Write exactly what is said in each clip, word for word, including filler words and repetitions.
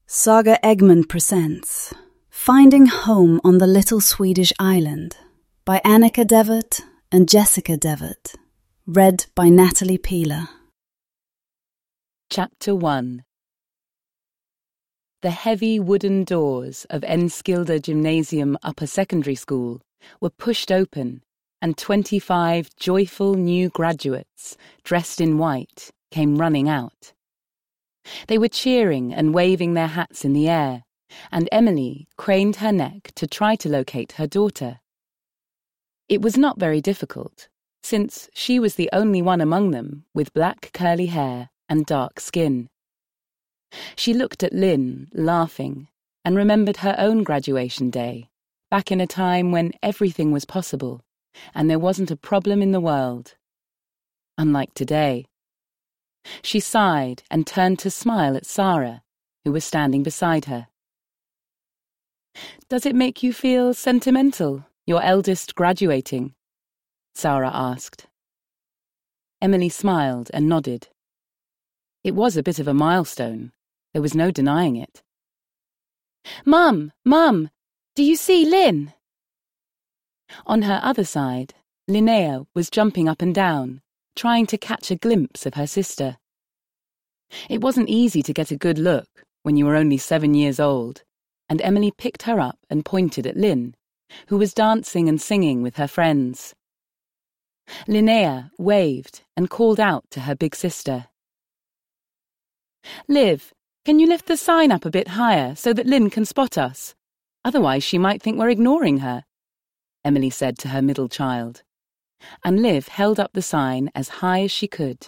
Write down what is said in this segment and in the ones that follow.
Saga Egmont presents Finding Home on the Little Swedish Island by Annika Devoth and Jessica Devoth. Read by Natalie Peeler. Chapter one. The heavy wooden doors of Enskilda Gymnasium Upper Secondary School were pushed open, and twenty-five joyful new graduates, dressed in white, came running out. They were cheering and waving their hats in the air, and Emily craned her neck to try to locate her daughter. It was not very difficult, since she was the only one among them with black curly hair and dark skin. She looked at Lynn, laughing, and remembered her own graduation day, back in a time when everything was possible, and there wasn't a problem in the world. Unlike today. She sighed and turned to smile at Sarah, who was standing beside her. "Does it make you feel sentimental, your eldest graduating?" Sarah asked. Emily smiled and nodded. It was a bit of a milestone. There was no denying it. "Mum, Mum, do you see Lynn?" On her other side, Linnea was jumping up and down, trying to catch a glimpse of her sister. It wasn't easy to get a good look when you were only seven years old, and Emily picked her up and pointed at Lynn, who was dancing and singing with her friends. Linnea waved and called out to her big sister. "Liv, can you lift the sign up a bit higher so that Lynn can spot us? Otherwise she might think we're ignoring her," Emily said to her middle child. And Liv held up the sign as high as she could.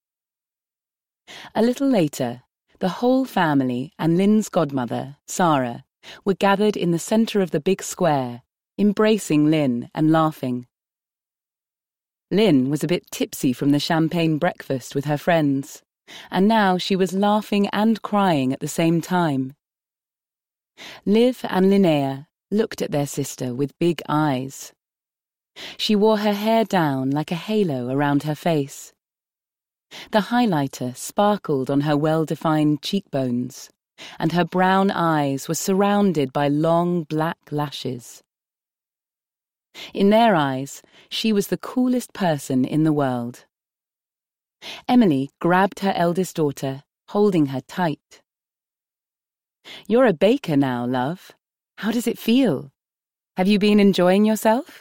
A little later, the whole family and Lynn's godmother, Sarah, were gathered in the centre of the big square, embracing Lynn and laughing. Lynn was a bit tipsy from the champagne breakfast with her friends, and now she was laughing and crying at the same time. Liv and Linnea looked at their sister with big eyes. She wore her hair down like a halo around her face. The highlighter sparkled on her well-defined cheekbones, and her brown eyes were surrounded by long black lashes. In their eyes, she was the coolest person in the world. Emily grabbed her eldest daughter, holding her tight. "You're a baker now, love. How does it feel? Have you been enjoying yourself?"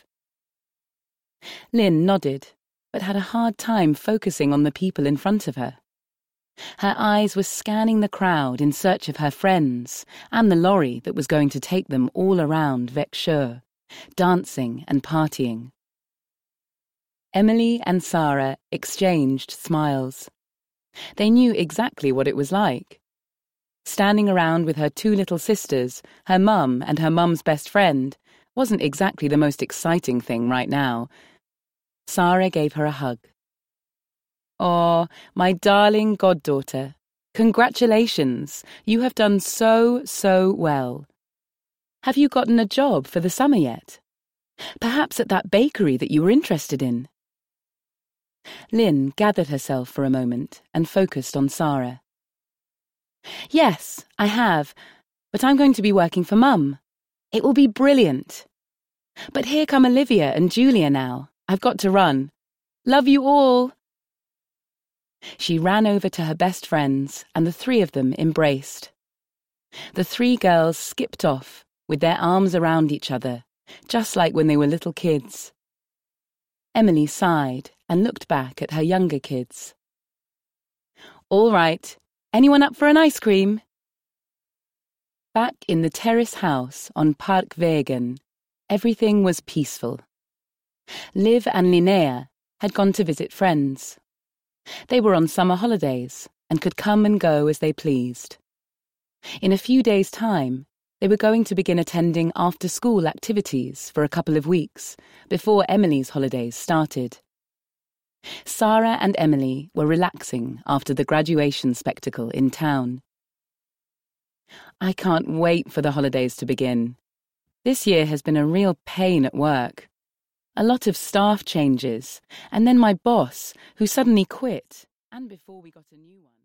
Lynn nodded, but had a hard time focusing on the people in front of her. Her eyes were scanning the crowd in search of her friends and the lorry that was going to take them all around Växjö, dancing and partying. Emily and Sarah exchanged smiles. They knew exactly what it was like. Standing around with her two little sisters, her mum and her mum's best friend, wasn't exactly the most exciting thing right now. Sarah gave her a hug. "Oh, my darling goddaughter, congratulations. You have done so, so well. Have you gotten a job for the summer yet? Perhaps at that bakery that you were interested in?" Lynn gathered herself for a moment and focused on Sarah. "Yes, I have, but I'm going to be working for Mum. It will be brilliant. But here come Olivia and Julia now. I've got to run. Love you all." She ran over to her best friends, and the three of them embraced. The three girls skipped off, with their arms around each other, just like when they were little kids. Emily sighed and looked back at her younger kids. "All right, anyone up for an ice cream?" Back in the terrace house on Parkvägen, everything was peaceful. Liv and Linnea had gone to visit friends. They were on summer holidays and could come and go as they pleased. In a few days' time, they were going to begin attending after-school activities for a couple of weeks before Emily's holidays started. Sarah and Emily were relaxing after the graduation spectacle in town. "I can't wait for the holidays to begin. This year has been a real pain at work. A lot of staff changes, and then my boss, who suddenly quit, and before we got a new one."